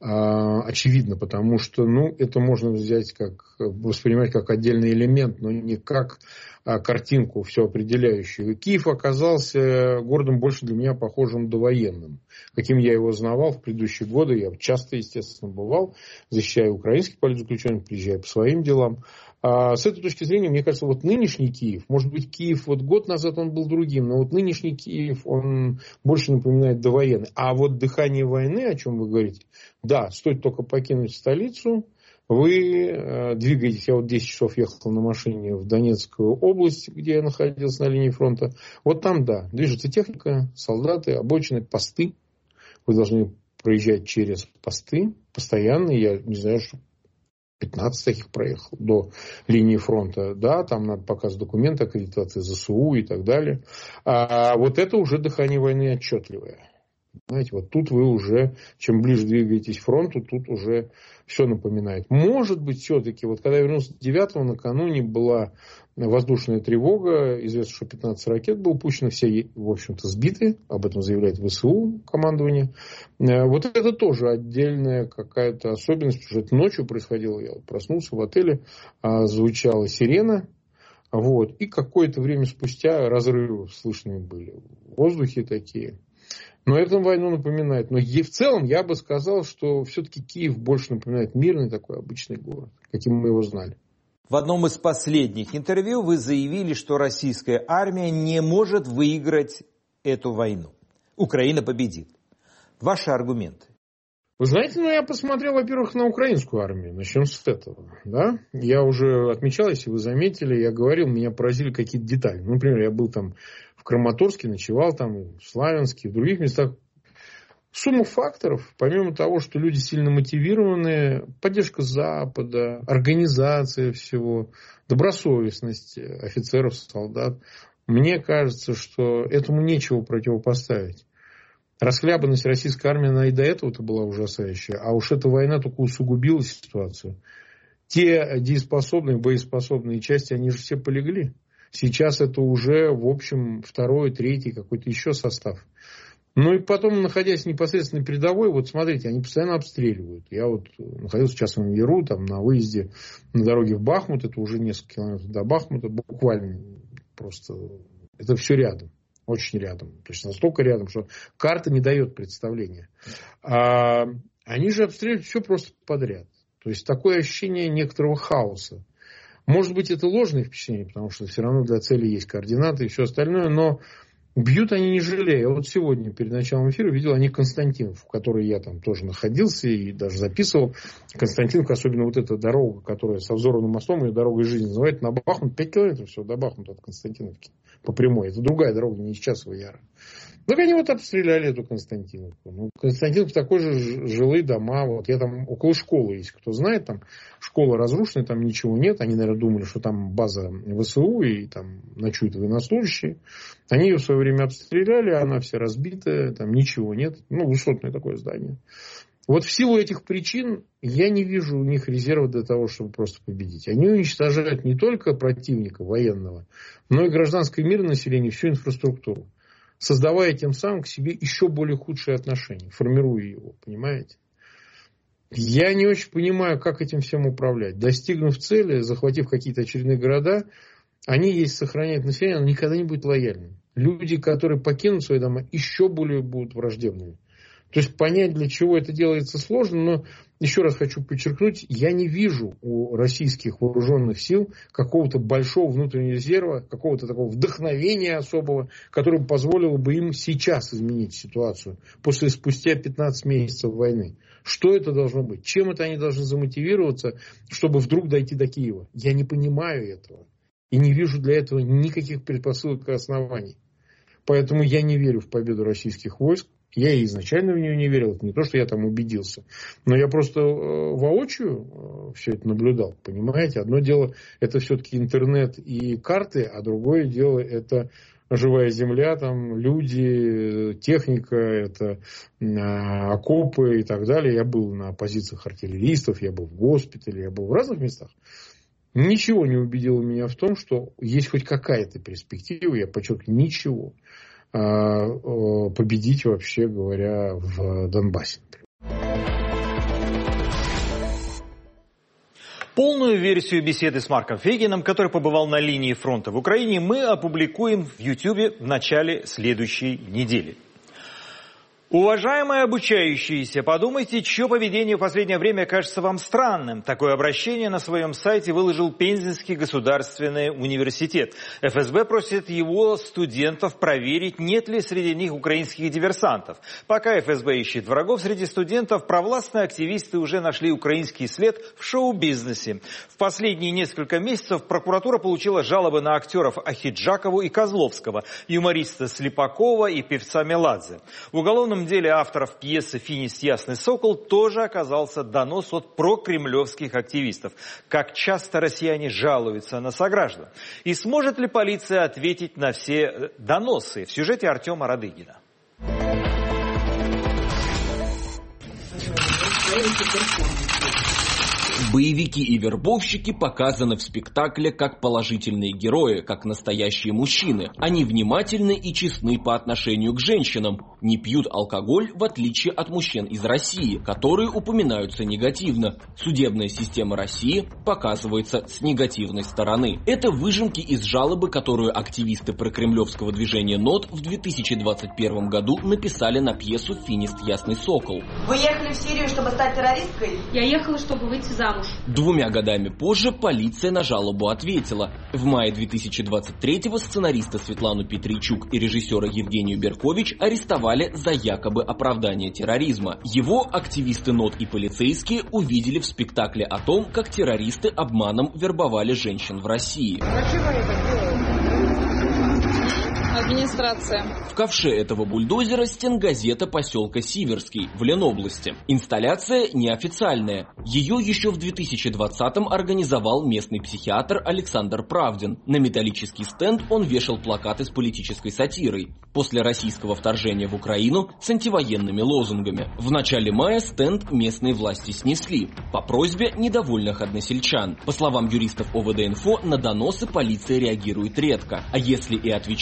очевидно, потому что, ну, это можно взять как, воспринимать как отдельный элемент, но не как картинку все определяющую. Киев оказался городом больше для меня похожим довоенным, каким я его знавал в предыдущие годы. Я часто, естественно, бывал, защищая украинских политзаключенных, приезжая по своим делам. А с этой точки зрения, мне кажется, вот нынешний Киев, может быть, Киев вот год назад он был другим, но вот нынешний Киев, он больше напоминает довоенный. А вот дыхание войны, о чем вы говорите, да, стоит только покинуть столицу, вы э, двигаетесь, я вот десять часов ехал на машине в Донецкую область, где я находился на линии фронта. Вот там, да, движется техника, солдаты, обочины, посты. Вы должны проезжать через посты постоянно. Я не знаю, что пятнадцать таких проехал до линии фронта. Да, там надо показывать документы, аккредитации ЗСУ и так далее. А вот это уже дыхание войны отчетливое. Знаете, вот тут вы уже, чем ближе двигаетесь к фронту, тут уже все напоминает. Может быть, все-таки, вот когда я вернулся девятого, накануне была воздушная тревога, известно, что пятнадцать ракет было пущено, все, в общем-то, сбиты, об этом заявляет ВСУ командование. Вот это тоже отдельная какая-то особенность, потому что это ночью происходило, я проснулся в отеле, звучала сирена, вот, и какое-то время спустя разрывы слышны были в воздухе такие. Но это войну напоминает. Но в целом я бы сказал, что все-таки Киев больше напоминает мирный такой обычный город, каким мы его знали. В одном из последних интервью вы заявили, что российская армия не может выиграть эту войну. Украина победит. Ваши аргументы? Вы знаете, ну я посмотрел, во-первых, на украинскую армию. Начнем с этого. Да? Я уже отмечал, если вы заметили, я говорил, меня поразили какие-то детали. Например, я был там в Краматорске, ночевал там, в Славянске, в других местах. Сумма факторов, помимо того, что люди сильно мотивированы, поддержка Запада, организация всего, добросовестность офицеров, солдат, мне кажется, что этому нечего противопоставить. Расхлябанность российской армии, она и до этого-то была ужасающая, а уж эта война только усугубила ситуацию. Те дееспособные, боеспособные части, они же все полегли. Сейчас это уже, в общем, второй, третий, какой-то еще состав. Ну и потом, находясь непосредственно передовой, вот смотрите, они постоянно обстреливают. Я вот находился в Часовом Яру, там на выезде на дороге в Бахмут, это уже несколько километров до Бахмута, буквально просто, это все рядом, очень рядом. То есть настолько рядом, что карта не дает представления. А они же обстреливают все просто подряд. То есть такое ощущение некоторого хаоса. Может быть, это ложное впечатление, потому что все равно для цели есть координаты и все остальное, но бьют они не жалея. Вот сегодня перед началом эфира видел они Константинов, в которой я там тоже находился и даже записывал. Константинов, особенно вот эта дорога, которая со Взорванным мостом, ее дорогой жизни называют, на Бахмут, пять километров всего до Бахмута от Константиновки по прямой. Это другая дорога, не из Часового Яра. Так они вот обстреляли эту Константиновку. Ну, Константиновка такой же жилые дома. Вот я там около школы, если кто знает, там школа разрушена, там ничего нет. Они, наверное, думали, что там база ВСУ и там ночуют военнослужащие. Они ее в свое время обстреляли, она вся разбитая, там ничего нет. Ну, высотное такое здание. Вот в силу этих причин я не вижу у них резерва для того, чтобы просто победить. Они уничтожают не только противника военного, но и гражданское мирное население, всю инфраструктуру, создавая тем самым к себе еще более худшие отношения, формируя его, понимаете? Я не очень понимаю, как этим всем управлять. Достигнув цели, захватив какие-то очередные города, они, если сохраняют население, оно никогда не будет лояльным. Люди, которые покинут свои дома, еще более будут враждебными. То есть понять, для чего это делается, сложно, но еще раз хочу подчеркнуть, я не вижу у российских вооруженных сил какого-то большого внутреннего резерва, какого-то такого вдохновения особого, которое позволило бы им сейчас изменить ситуацию, после спустя пятнадцать месяцев войны. Что это должно быть? Чем это они должны замотивироваться, чтобы вдруг дойти до Киева? Я не понимаю этого. И не вижу для этого никаких предпосылок и оснований. Поэтому я не верю в победу российских войск. Я и изначально в нее не верил. Это не то, что я там убедился. Но я просто воочию все это наблюдал. Понимаете? Одно дело это все-таки интернет и карты, а другое дело это живая земля, там люди, техника, это окопы и так далее. Я был на позициях артиллеристов, я был в госпитале, я был в разных местах. Ничего не убедило меня в том, что есть хоть какая-то перспектива, я подчеркиваю, ничего, победить, вообще говоря, в Донбассе. Полную версию беседы с Марком Фейгином, который побывал на линии фронта в Украине, мы опубликуем в Ютьюбе в начале следующей недели. Уважаемые обучающиеся, подумайте, чье поведение в последнее время кажется вам странным. Такое обращение на своем сайте выложил Пензенский государственный университет. эф эс бэ просит его студентов проверить, нет ли среди них украинских диверсантов. Пока эф эс бэ ищет врагов среди студентов, провластные активисты уже нашли украинский след в шоу-бизнесе. В последние несколько месяцев прокуратура получила жалобы на актеров Ахиджакову и Козловского, юмориста Слепакова и певца Меладзе. В уголовном В деле авторов пьесы «Финист. Ясный сокол» тоже оказался донос от прокремлевских активистов. Как часто россияне жалуются на сограждан. И сможет ли полиция ответить на все доносы? В сюжете Артема Радыгина. Боевики и вербовщики показаны в спектакле как положительные герои, как настоящие мужчины. Они внимательны и честны по отношению к женщинам, не пьют алкоголь, в отличие от мужчин из России, которые упоминаются негативно. Судебная система России показывается с негативной стороны. Это выжимки из жалобы, которую активисты прокремлевского движения НОТ в две тысячи двадцать первом году написали на пьесу «Финист. Ясный сокол». Вы ехали в Сирию, чтобы стать террористкой? Я ехала, чтобы выйти замуж. Двумя годами позже полиция на жалобу ответила. В мае две тысячи двадцать третьего сценариста Светлану Петричук и режиссера Евгению Беркович арестовали за якобы оправдание терроризма. Его активисты НОТ и полицейские увидели в спектакле о том, как террористы обманом вербовали женщин в России. Почему это делают? Администрация. В ковше этого бульдозера стенгазета поселка Сиверский в Ленобласти. Инсталляция неофициальная. Ее еще в две тысячи двадцатом организовал местный психиатр Александр Правдин. На металлический стенд он вешал плакаты с политической сатирой. После российского вторжения в Украину с антивоенными лозунгами. В начале мая стенд местные власти снесли. По просьбе недовольных односельчан. По словам юристов О В Д Инфо, на доносы полиция реагирует редко. А если и отвечает, то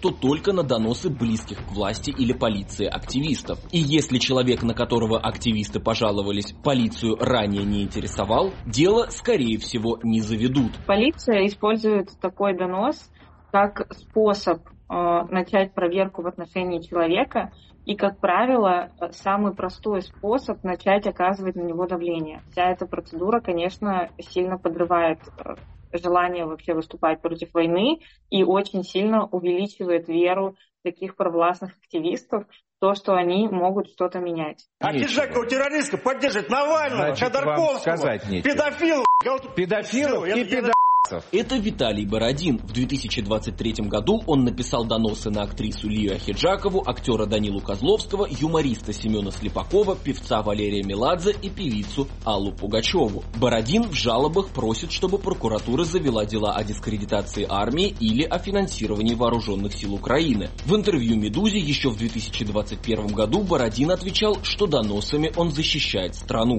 что только на доносы близких к власти или полиции активистов. И если человек, на которого активисты пожаловались, полицию ранее не интересовал, дело, скорее всего, не заведут. Полиция использует такой донос как способ э, начать проверку в отношении человека и, как правило, самый простой способ начать оказывать на него давление. Вся эта процедура, конечно, сильно подрывает желание вообще выступать против войны и очень сильно увеличивает веру таких провластных активистов в то, что они могут что-то менять. А Хиджакова террористка поддержит Навального, Ходорковского, педофил, педофил и педофил. Это Виталий Бородин. В две тысячи двадцать третьем году он написал доносы на актрису Лию Ахеджакову, актера Данилу Козловского, юмориста Семена Слепакова, певца Валерия Меладзе и певицу Аллу Пугачеву. Бородин в жалобах просит, чтобы прокуратура завела дела о дискредитации армии или о финансировании вооруженных сил Украины. В интервью «Медузе» еще в две тысячи двадцать первом году Бородин отвечал, что доносами он защищает страну.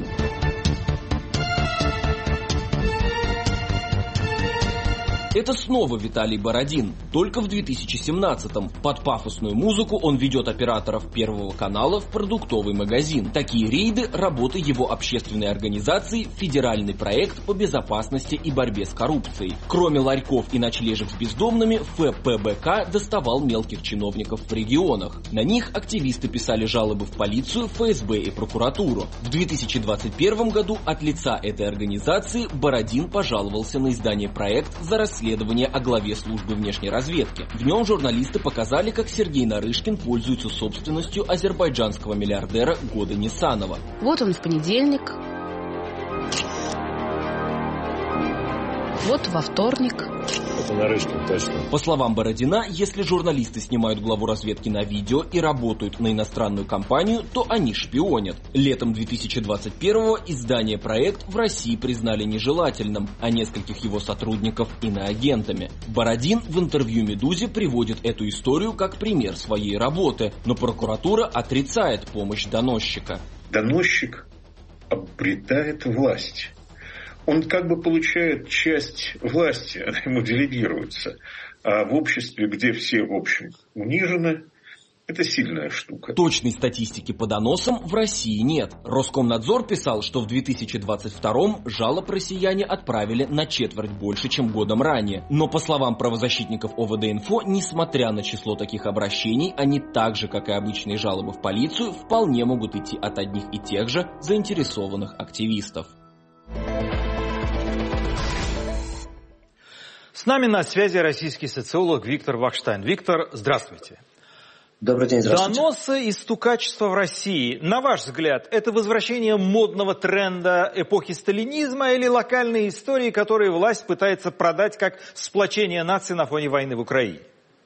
Это снова Виталий Бородин, только в две тысячи семнадцатом. Под пафосную музыку он ведет операторов Первого канала в продуктовый магазин. Такие рейды – работа его общественной организации «Федеральный проект по безопасности и борьбе с коррупцией». Кроме ларьков и ночлежек с бездомными, эф пэ бэ ка доставал мелких чиновников в регионах. На них активисты писали жалобы в полицию, эф эс бэ и прокуратуру. В две тысячи двадцать первом году от лица этой организации Бородин пожаловался на издание «Проект» за расследование о главе службы внешней разведки. В нем журналисты показали, как Сергей Нарышкин пользуется собственностью азербайджанского миллиардера Годы Нисанова. Вот он в понедельник, вот во вторник. Это Нарышкин, точно. По словам Бородина, если журналисты снимают главу разведки на видео и работают на иностранную компанию, то они шпионят. Летом две тысячи двадцать первого издание «Проект» в России признали нежелательным, а нескольких его сотрудников иноагентами. Бородин в интервью «Медузе» приводит эту историю как пример своей работы, но прокуратура отрицает помощь доносчика. Доносчик обретает власть. Он как бы получает часть власти, она ему делегируется. А в обществе, где все, в общем, унижены, это сильная штука. Точной статистики по доносам в России нет. Роскомнадзор писал, что в две тысячи двадцать втором жалоб россияне отправили на четверть больше, чем годом ранее. Но, по словам правозащитников о вэ дэ инфо, несмотря на число таких обращений, они так же, как и обычные жалобы в полицию, вполне могут идти от одних и тех же заинтересованных активистов. С нами на связи российский социолог Виктор Вахштайн. Виктор, здравствуйте. Добрый день, здравствуйте. Доносы и стукачество в России, на ваш взгляд, это возвращение модного тренда эпохи сталинизма или локальные истории, которые власть пытается продать как сплочение нации на фоне войны в Украине?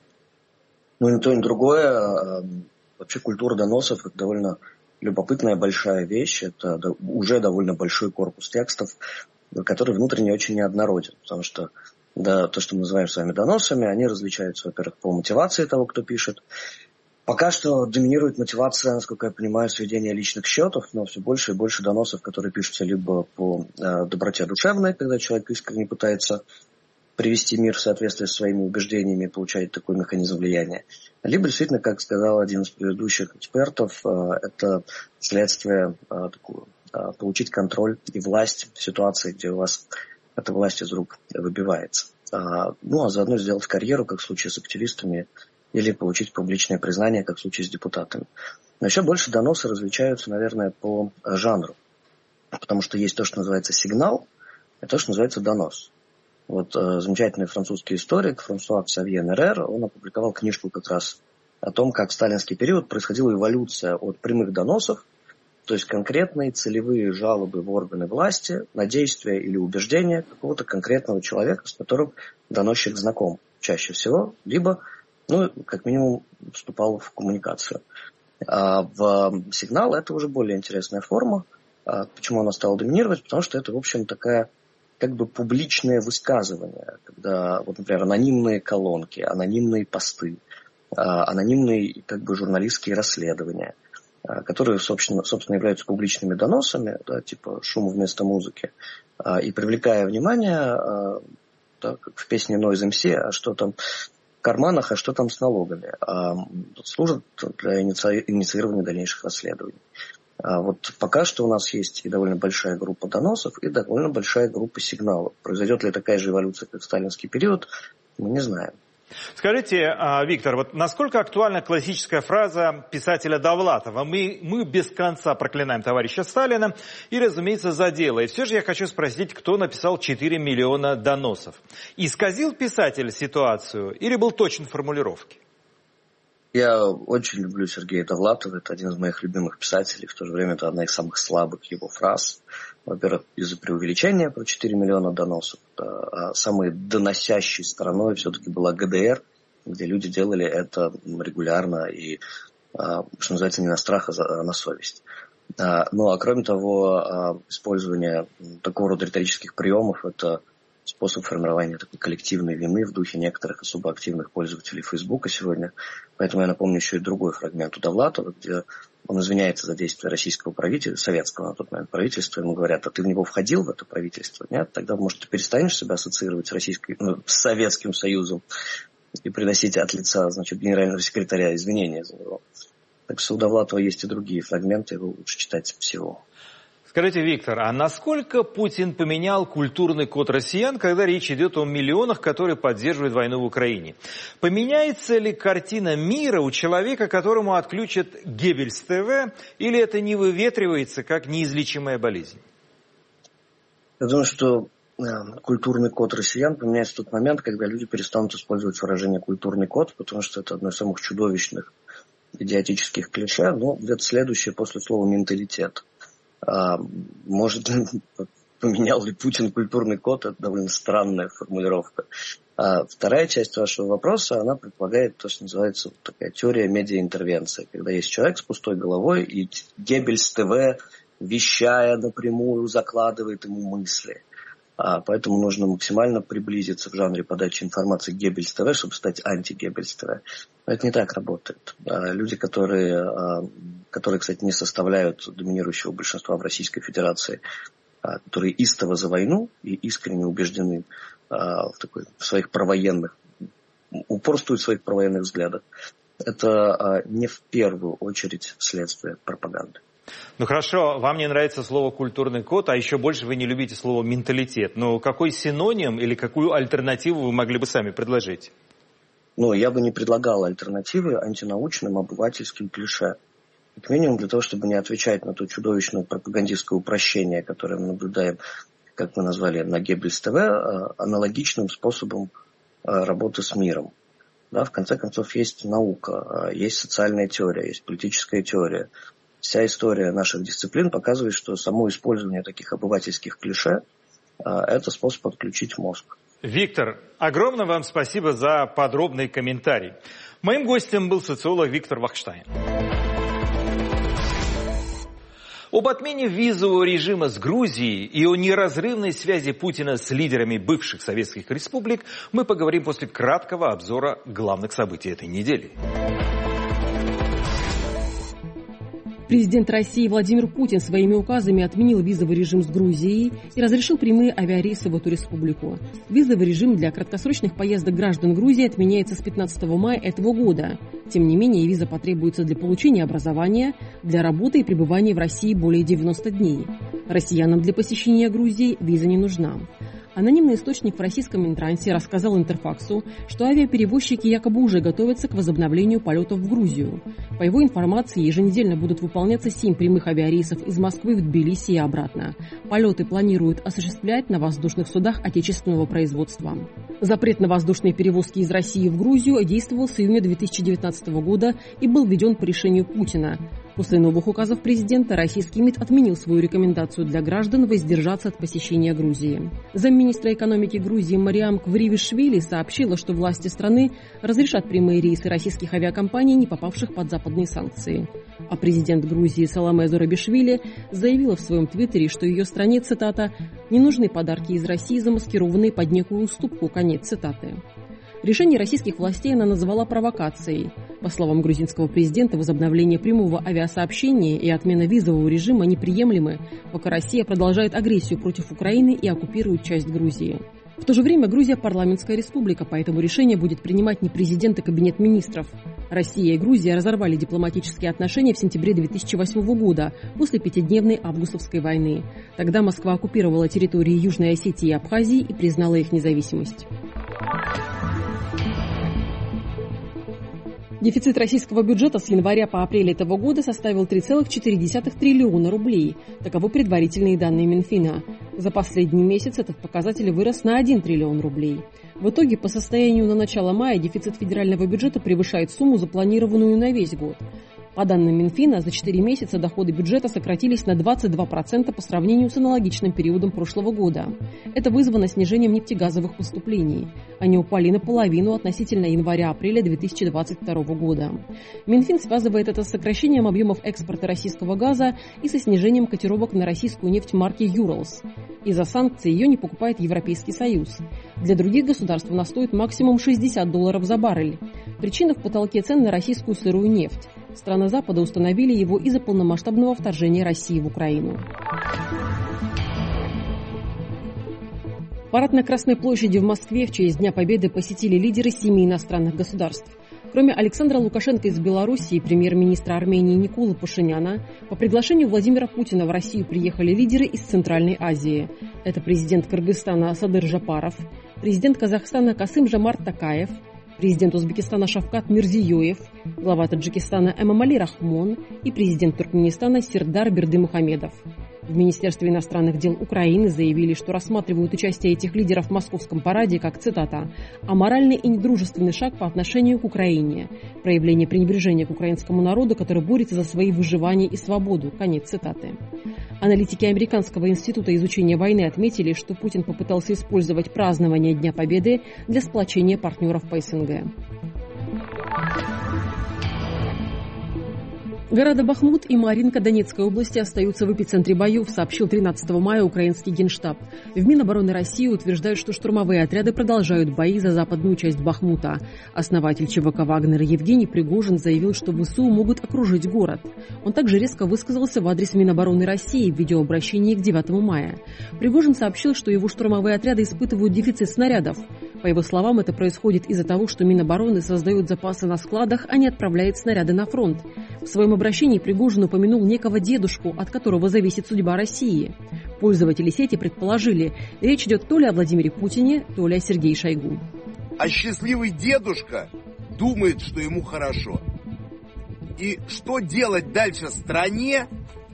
Ну, ни то, ни другое. Вообще культура доносов – это довольно любопытная большая вещь. Это уже довольно большой корпус текстов, который внутренне очень неоднороден, потому что да, то, что мы называем с вами доносами, они различаются, во-первых, по мотивации того, кто пишет. Пока что доминирует мотивация, насколько я понимаю, сведения личных счетов, но все больше и больше доносов, которые пишутся либо по э, доброте душевной, когда человек искренне пытается привести мир в соответствие с своими убеждениями и получает такой механизм влияния. Либо действительно, как сказал один из предыдущих экспертов, э, это следствие э, такую, э, получить контроль и власть в ситуации, где у вас эта власть из рук выбивается. А, ну, а заодно сделать карьеру, как в случае с активистами, или получить публичное признание, как в случае с депутатами. Но еще больше доносы различаются, наверное, по жанру. Потому что есть то, что называется сигнал, и то, что называется донос. Вот э, замечательный французский историк Франсуа Ксавье Нерер, он опубликовал книжку как раз о том, как в сталинский период происходила эволюция от прямых доносов, то есть конкретные целевые жалобы в органы власти на действия или убеждения какого-то конкретного человека, с которым доносчик знаком чаще всего, либо, ну, как минимум, вступал в коммуникацию. А в сигнал это уже более интересная форма. А почему она стала доминировать? Потому что это, в общем, такая как бы публичное высказывание, когда, вот, например, анонимные колонки, анонимные посты, анонимные как бы журналистские расследования, которые, собственно, собственно, являются публичными доносами, да, типа шум вместо музыки, и привлекая внимание, да, как в песне Noise эм си, а что там, карманах, а что там с налогами. А служат для иници... инициирования дальнейших расследований. А вот пока что у нас есть и довольно большая группа доносов, и довольно большая группа сигналов. Произойдет ли такая же эволюция, как в сталинский период, мы не знаем. Скажите, Виктор, вот насколько актуальна классическая фраза писателя Довлатова: мы, мы без конца проклинаем товарища Сталина и, разумеется, за дело. И все же я хочу спросить, кто написал четыре миллиона доносов? Исказил писатель ситуацию или был точен в формулировке? Я очень люблю Сергея Довлатова, это один из моих любимых писателей, в то же время это одна из самых слабых его фраз. Во-первых, из-за преувеличения про четыре миллиона доносов. А самой доносящей стороной все-таки была ГДР, где люди делали это регулярно и, что называется, не на страх, а на совесть. Ну а кроме того, использование такого рода риторических приемов – это способ формирования такой коллективной вины в духе некоторых особо активных пользователей Фейсбука сегодня. Поэтому я напомню еще и другой фрагмент у Довлатова, где он извиняется за действия российского правительства, советского на тот момент правительства. Ему говорят: а ты в него входил, в это правительство? Нет? Тогда, может, ты перестанешь себя ассоциировать с, российской, ну, с Советским Союзом и приносить от лица, значит, генерального секретаря извинения за него. Так что у Довлатова есть и другие фрагменты, его лучше читать всего. Скажите, Виктор, а насколько Путин поменял культурный код россиян, когда речь идет о миллионах, которые поддерживают войну в Украине? Поменяется ли картина мира у человека, которому отключат Геббельс ТВ, или это не выветривается как неизлечимая болезнь? Я думаю, что э, культурный код россиян поменяется в тот момент, когда люди перестанут использовать выражение «культурный код», потому что это одно из самых чудовищных идиотических клише, но где-то следующее после слова «менталитет». А, может, поменял ли Путин культурный код? Это довольно странная формулировка. А вторая часть вашего вопроса, она предполагает то, что называется вот такая теория медиаинтервенции, когда есть человек с пустой головой, и Геббельс ТВ, вещая напрямую, закладывает ему мысли. А поэтому нужно максимально приблизиться в жанре подачи информации к Геббельс ТВ, чтобы стать анти-Геббельс ТВ. Но это не так работает. А люди, которые, которые, кстати, не составляют доминирующего большинства в Российской Федерации, которые истово за войну и искренне убеждены в, такой, в своих провоенных, упорствуют в своих провоенных взглядах, это не в первую очередь следствие пропаганды. Ну хорошо, вам не нравится слово «культурный код», а еще больше вы не любите слово «менталитет». Но какой синоним или какую альтернативу вы могли бы сами предложить? Ну, я бы не предлагал альтернативы антинаучным обывательским клише. Как минимум для того, чтобы не отвечать на то чудовищное пропагандистское упрощение, которое мы наблюдаем, как мы назвали, на Геббельс ТВ, аналогичным способом работы с миром. Да, в конце концов, есть наука, есть социальная теория, есть политическая теория. Вся история наших дисциплин показывает, что само использование таких обывательских клише – это способ отключить мозг. Виктор, огромное вам спасибо за подробный комментарий. Моим гостем был социолог Виктор Вахштайн. Об отмене визового режима с Грузией и о неразрывной связи Путина с лидерами бывших советских республик мы поговорим после краткого обзора главных событий этой недели. Президент России Владимир Путин своими указами отменил визовый режим с Грузией и разрешил прямые авиарейсы в эту республику. Визовый режим для краткосрочных поездок граждан Грузии отменяется с пятнадцатого мая этого года. Тем не менее, виза потребуется для получения образования, для работы и пребывания в России более девяноста дней. Россиянам для посещения Грузии виза не нужна. Анонимный источник в российском Минтрансе рассказал Интерфаксу, что авиаперевозчики якобы уже готовятся к возобновлению полетов в Грузию. По его информации, еженедельно будут выполняться семь прямых авиарейсов из Москвы в Тбилиси и обратно. Полеты планируют осуществлять на воздушных судах отечественного производства. Запрет на воздушные перевозки из России в Грузию действовал с июня две тысячи девятнадцатого года и был введен по решению Путина. После новых указов президента российский МИД отменил свою рекомендацию для граждан воздержаться от посещения Грузии. Замминистра экономики Грузии Мариам Квривишвили сообщила, что власти страны разрешат прямые рейсы российских авиакомпаний, не попавших под западные санкции. А президент Грузии Саломе Зурабишвили заявила в своем твиттере, что ее стране, цитата, «не нужны подарки из России, замаскированные под некую уступку», конец цитаты. Решение российских властей она назвала провокацией. По словам грузинского президента, возобновление прямого авиасообщения и отмена визового режима неприемлемы, пока Россия продолжает агрессию против Украины и оккупирует часть Грузии. В то же время Грузия – парламентская республика, поэтому решение будет принимать не президент и кабинет министров. Россия и Грузия разорвали дипломатические отношения в сентябре две тысячи восьмого года после пятидневной августовской войны. Тогда Москва оккупировала территории Южной Осетии и Абхазии и признала их независимость. Дефицит российского бюджета с января по апрель этого года составил три целых четыре десятых триллиона рублей. Таковы предварительные данные Минфина. За последний месяц этот показатель вырос на один триллион рублей. В итоге, по состоянию на начало мая, дефицит федерального бюджета превышает сумму, запланированную на весь год. По данным Минфина, за четыре месяца доходы бюджета сократились на двадцать два процента по сравнению с аналогичным периодом прошлого года. Это вызвано снижением нефтегазовых поступлений. Они упали наполовину относительно января-апреля две тысячи двадцать второго года. Минфин связывает это с сокращением объемов экспорта российского газа и со снижением котировок на российскую нефть марки «Юралс». Из-за санкций ее не покупает Европейский Союз. Для других государств она стоит максимум шестьдесят долларов за баррель. Причина в потолке цен на российскую сырую нефть. Страны Запада установили его из-за полномасштабного вторжения России в Украину. Парад на Красной площади в Москве в честь Дня Победы посетили лидеры семи иностранных государств. Кроме Александра Лукашенко из Беларуси и премьер-министра Армении Николы Пашиняна, по приглашению Владимира Путина в Россию приехали лидеры из Центральной Азии. Это президент Кыргызстана Садыр Жапаров, президент Казахстана Касым-Жомарт Токаев, президент Узбекистана Шавкат Мирзиёев, глава Таджикистана Эмомали Рахмон и президент Туркменистана Сердар Бердымухамедов. В Министерстве иностранных дел Украины заявили, что рассматривают участие этих лидеров в московском параде как, цитата, «аморальный и недружественный шаг по отношению к Украине, проявление пренебрежения к украинскому народу, который борется за свои выживание и свободу». Конец цитаты. Аналитики Американского института изучения войны отметили, что Путин попытался использовать празднование Дня Победы для сплочения партнеров по СНГ. Города Бахмут и Маринка Донецкой области остаются в эпицентре боев, сообщил тринадцатого мая украинский генштаб. В Минобороны России утверждают, что штурмовые отряды продолжают бои за западную часть Бахмута. Основатель ЧВК «Вагнер» Евгений Пригожин заявил, что ВСУ могут окружить город. Он также резко высказался в адрес Минобороны России в видеообращении к девятому мая. Пригожин сообщил, что его штурмовые отряды испытывают дефицит снарядов. По его словам, это происходит из-за того, что Минобороны создает запасы на складах, а не отправляет снаряды на фронт. В своем обращении Пригожин упомянул некого дедушку, от которого зависит судьба России. Пользователи сети предположили, речь идет то ли о Владимире Путине, то ли о Сергее Шойгу. А счастливый дедушка думает, что ему хорошо. И что делать дальше стране,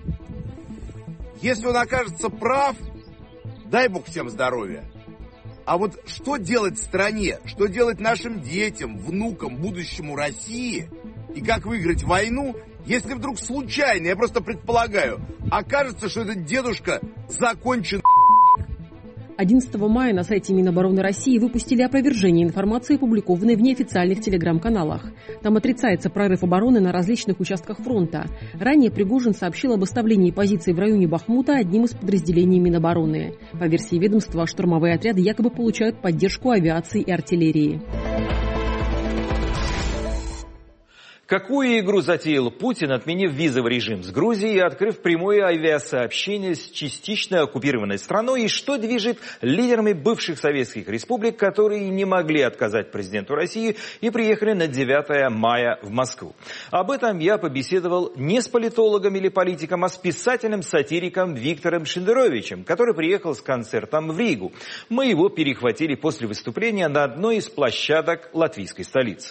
если он окажется прав, дай бог всем здоровья. А вот что делать стране, что делать нашим детям, внукам, будущему России, и как выиграть войну, если вдруг случайно, я просто предполагаю, окажется, что этот дедушка закончен. одиннадцатого мая на сайте Минобороны России выпустили опровержение информации, опубликованной в неофициальных телеграм-каналах. Там отрицается прорыв обороны на различных участках фронта. Ранее Пригожин сообщил об оставлении позиций в районе Бахмута одним из подразделений Минобороны. По версии ведомства, штурмовые отряды якобы получают поддержку авиации и артиллерии. Какую игру затеял Путин, отменив визовый режим с Грузией и открыв прямое авиасообщение с частично оккупированной страной, и что движет лидерами бывших советских республик, которые не могли отказать президенту России и приехали на девятое мая в Москву? Об этом я побеседовал не с политологом или политиком, а с писателем-сатириком Виктором Шендеровичем, который приехал с концертом в Ригу. Мы его перехватили после выступления на одной из площадок латвийской столицы.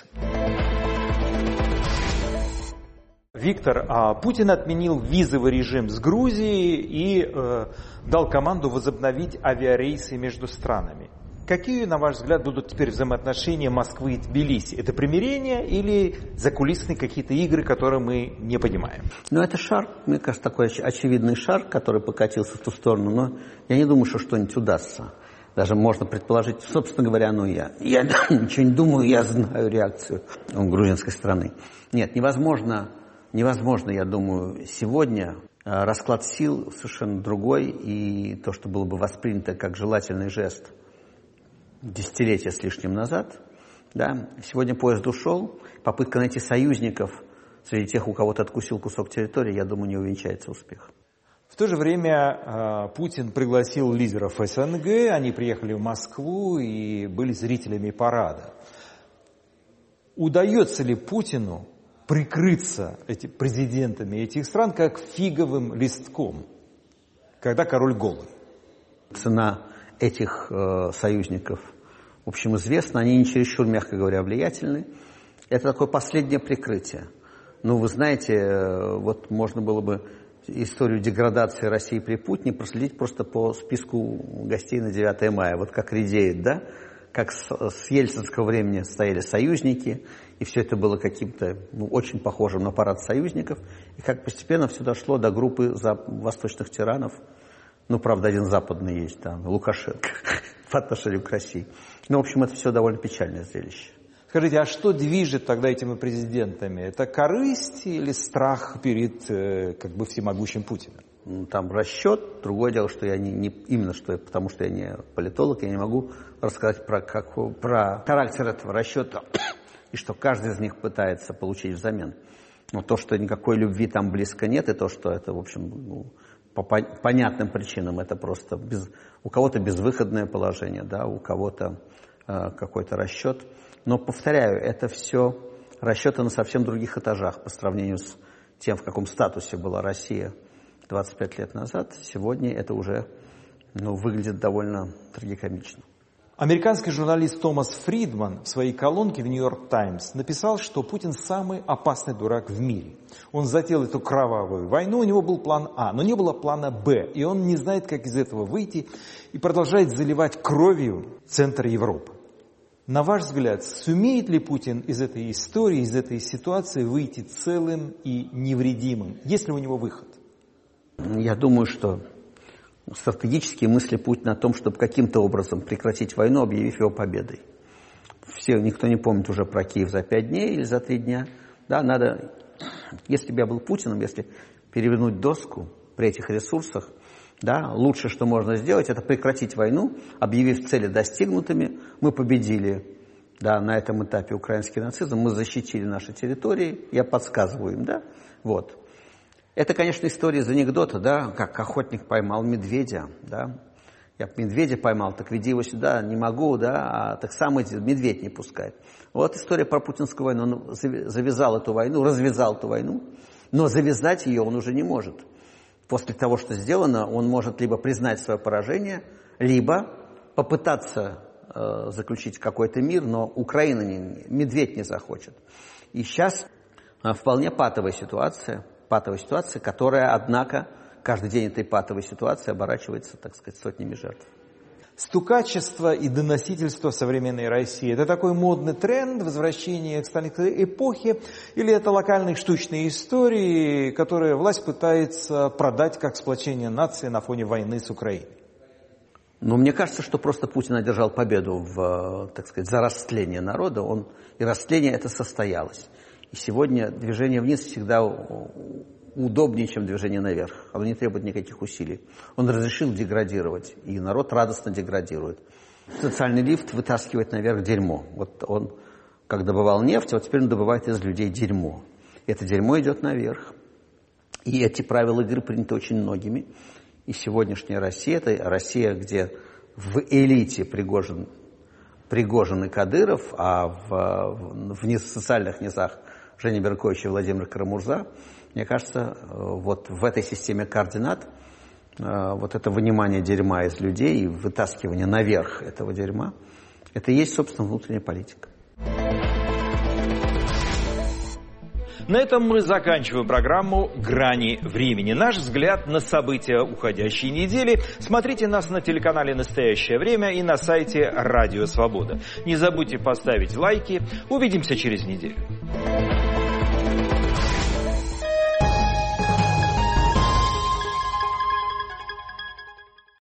Виктор, а Путин отменил визовый режим с Грузией и э, дал команду возобновить авиарейсы между странами. Какие, на ваш взгляд, будут теперь взаимоотношения Москвы и Тбилиси? Это примирение или закулисные какие-то игры, которые мы не понимаем? Ну, это шар, мне кажется, такой очевидный шар, который покатился в ту сторону, но я не думаю, что что-нибудь удастся. Даже можно предположить, собственно говоря, ну я, я ничего не думаю, я знаю реакцию грузинской страны. Нет, невозможно... Невозможно, я думаю, сегодня расклад сил совершенно другой, и то, что было бы воспринято как желательный жест десятилетия с лишним назад, да, сегодня поезд ушел, попытка найти союзников среди тех, у кого-то откусил кусок территории, я думаю, не увенчается успехом. В то же время Путин пригласил лидеров СНГ, они приехали в Москву и были зрителями парада. Удается ли Путину прикрыться эти, президентами этих стран как фиговым листком, когда король голый? Цена этих э, союзников, в общем, известна, они не чересчур, мягко говоря, влиятельны. Это такое последнее прикрытие. Ну, вы знаете, э, вот можно было бы историю деградации России при Путине проследить просто по списку гостей на девятое мая. Вот как редеет, да? Как с, с ельцинского времени стояли союзники, и все это было каким-то ну, очень похожим на парад союзников, и как постепенно все дошло до группы за, восточных тиранов. Ну, правда, один западный есть, там, Лукашенко, по отношению к России. Ну, в общем, это все довольно печальное зрелище. Скажите, а что движет тогда этими президентами? Это корысть или страх перед как бы всемогущим Путиным? Ну, там расчет. Другое дело, что я не, не именно что я, потому что я не политолог, я не могу рассказать про, как, про характер этого расчета и что каждый из них пытается получить взамен. Но то, что никакой любви там близко нет, и то, что это, в общем, ну, по понятным причинам это просто без, у кого-то безвыходное положение, да, у кого-то э, какой-то расчет. Но, повторяю, это все расчеты на совсем других этажах по сравнению с тем, в каком статусе была Россия двадцать пять лет назад. Сегодня это уже ну, выглядит довольно трагикомично. Американский журналист Томас Фридман в своей колонке в «Нью-Йорк Таймс» написал, что Путин самый опасный дурак в мире. Он затеял эту кровавую войну, у него был план А, но не было плана Б, и он не знает, как из этого выйти, и продолжает заливать кровью центр Европы. На ваш взгляд, сумеет ли Путин из этой истории, из этой ситуации выйти целым и невредимым? Есть ли у него выход? Я думаю, что стратегические мысли Путина о том, чтобы каким-то образом прекратить войну, объявив его победой. Все, никто не помнит уже про Киев за пять дней или за три дня. Да, надо, если бы я был Путиным, если перевернуть доску при этих ресурсах, да, лучшее, что можно сделать, это прекратить войну, объявив цели достигнутыми. Мы победили, да, на этом этапе украинский нацизм, мы защитили наши территории, я подсказываю им, да, вот. Это, конечно, история из анекдота, да, как охотник поймал медведя, да. Я медведя поймал, так веди его сюда, не могу, да, а так сам медведь не пускает. Вот история про путинскую войну. Он завязал эту войну, развязал эту войну, но завязать ее он уже не может. После того, что сделано, он может либо признать свое поражение, либо попытаться э, заключить какой-то мир, но Украина, не, медведь не захочет. И сейчас э, вполне патовая ситуация, патовая ситуация, которая, однако, каждый день этой патовой ситуации оборачивается, так сказать, сотнями жертв. Стукачество и доносительство в современной России – это такой модный тренд, возвращение к сталинской эпохе, или это локальные штучные истории, которые власть пытается продать как сплочение нации на фоне войны с Украиной? Ну, мне кажется, что просто Путин одержал победу в, так сказать, за растление народа, он, и растление это состоялось. И сегодня движение вниз всегда удобнее, чем движение наверх. Оно не требует никаких усилий. Он разрешил деградировать, и народ радостно деградирует. Социальный лифт вытаскивает наверх дерьмо. Вот он, как добывал нефть, вот теперь он добывает из людей дерьмо. Это дерьмо идет наверх. И эти правила игры приняты очень многими. И сегодняшняя Россия, это Россия, где в элите Пригожин, Пригожин и Кадыров, а в, в, в социальных низах Женя Беркович и Владимир Карамурза. Мне кажется, вот в этой системе координат вот это вынимание дерьма из людей и вытаскивание наверх этого дерьма, это и есть, собственно, внутренняя политика. На этом мы заканчиваем программу «Грани времени». Наш взгляд на события уходящей недели. Смотрите нас на телеканале «Настоящее время» и на сайте «Радио Свобода». Не забудьте поставить лайки. Увидимся через неделю.